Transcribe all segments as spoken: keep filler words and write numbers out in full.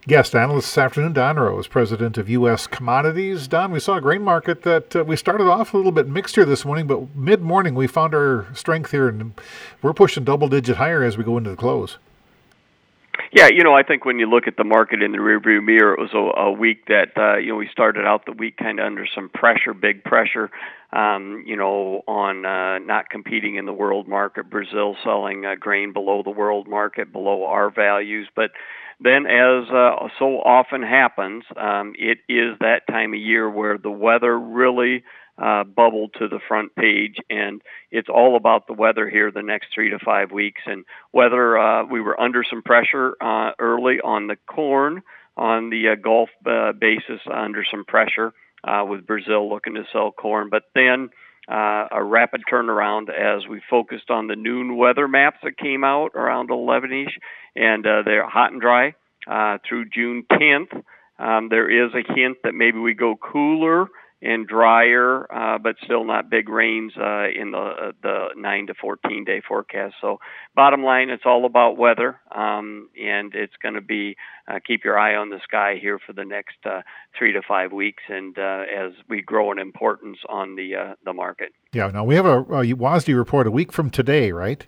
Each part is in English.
Guest analyst this afternoon, Don Rose, president of U S Commodities. Don, we saw a grain market that uh, we started off a little bit mixed here this morning, but mid-morning we found our strength here, and we're pushing double-digit higher as we go into the close. Yeah, you know, I think when you look at the market in the rearview mirror, it was a, a week that, uh, you know, we started out the week kind of under some pressure, big pressure, um, you know, on uh, not competing in the world market, Brazil selling uh, grain below the world market, below our values. But then, as uh, so often happens, um, it is that time of year where the weather really uh, bubbled to the front page, and it's all about the weather here the next three to five weeks. And whether uh, we were under some pressure uh, early on the corn, on the uh, Gulf uh, basis, under some pressure uh, with Brazil looking to sell corn, but then uh, a rapid turnaround as we focused on the noon weather maps that came out around eleven-ish, and uh, they're hot and dry uh, through June tenth. Um, there is a hint that maybe we go cooler and drier, uh, but still not big rains uh, in the uh, the nine to fourteen day forecast. So bottom line, it's all about weather, um, and it's going to be uh, keep your eye on the sky here for the next uh, three to five weeks, and uh, as we grow in importance on the uh, the market. Yeah, now we have a, a W A S D report a week from today, right?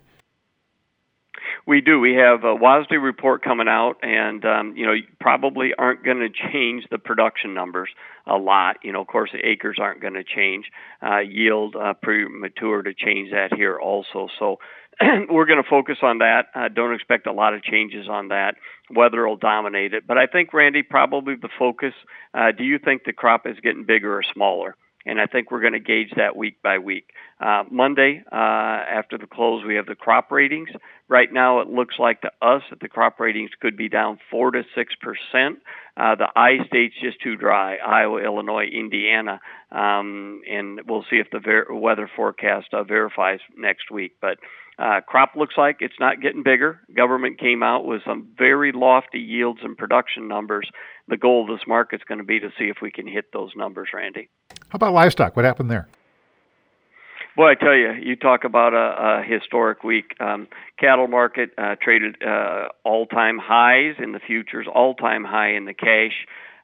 We do. We have a W A S D report coming out, and um, you know, you probably aren't going to change the production numbers a lot. You know, of course, the acres aren't going to change. Uh, yield uh, premature to change that here also. So we're going to focus on that. Uh, don't expect a lot of changes on that. Weather will dominate it. But I think, Randy, probably the focus. Uh, do you think the crop is getting bigger or smaller? And I think we're going to gauge that week by week. Uh, Monday, uh, after the close, we have the crop ratings. Right now, it looks like to us that the crop ratings could be down four to six percent. Uh, the I states just too dry: Iowa, Illinois, Indiana, um, and we'll see if the ver- weather forecast uh, verifies next week. But uh, crop looks like it's not getting bigger. Government came out with some very lofty yields and production numbers. The goal of this market is going to be to see if we can hit those numbers, Randy. How about livestock? What happened there? Boy, I tell you, you talk about a, a historic week. Um, cattle market uh, traded uh, all-time highs in the futures, all-time high in the cash.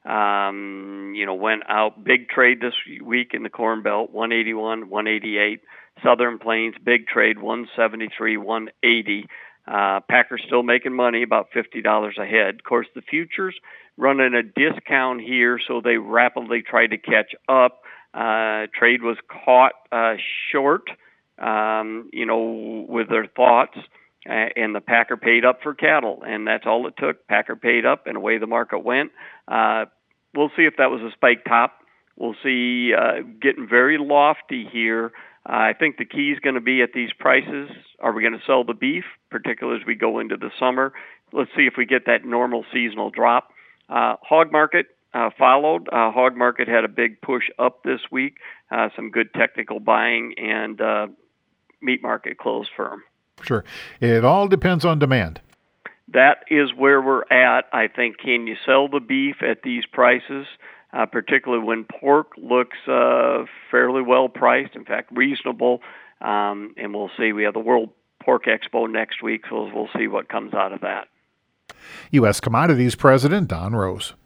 Um, you know, went out big trade this week in the Corn Belt, one eighty-one, one eighty-eight. Southern Plains, big trade, one seventy-three, one eighty. Uh, Packers still making money, about fifty dollars a head. Of course, the futures running a discount here, so they rapidly tried to catch up. Uh, trade was caught uh, short, um, you know, with their thoughts, uh, and the Packer paid up for cattle, and that's all it took. Packer paid up, and away the market went. Uh, we'll see if that was a spike top. We'll see uh, getting very lofty here. Uh, I think the key is going to be at these prices. Are we going to sell the beef, particularly as we go into the summer? Let's see if we get that normal seasonal drop. Uh, hog market uh, followed. Uh, hog market had a big push up this week. Uh, some good technical buying, and uh, meat market closed firm. Sure. It all depends on demand. That is where we're at. I think, can you sell the beef at these prices? Uh, particularly when pork looks uh, fairly well priced, in fact, reasonable. Um, and we'll see. We have the World Pork Expo next week, so we'll see what comes out of that. U S Commodities President Don Rose.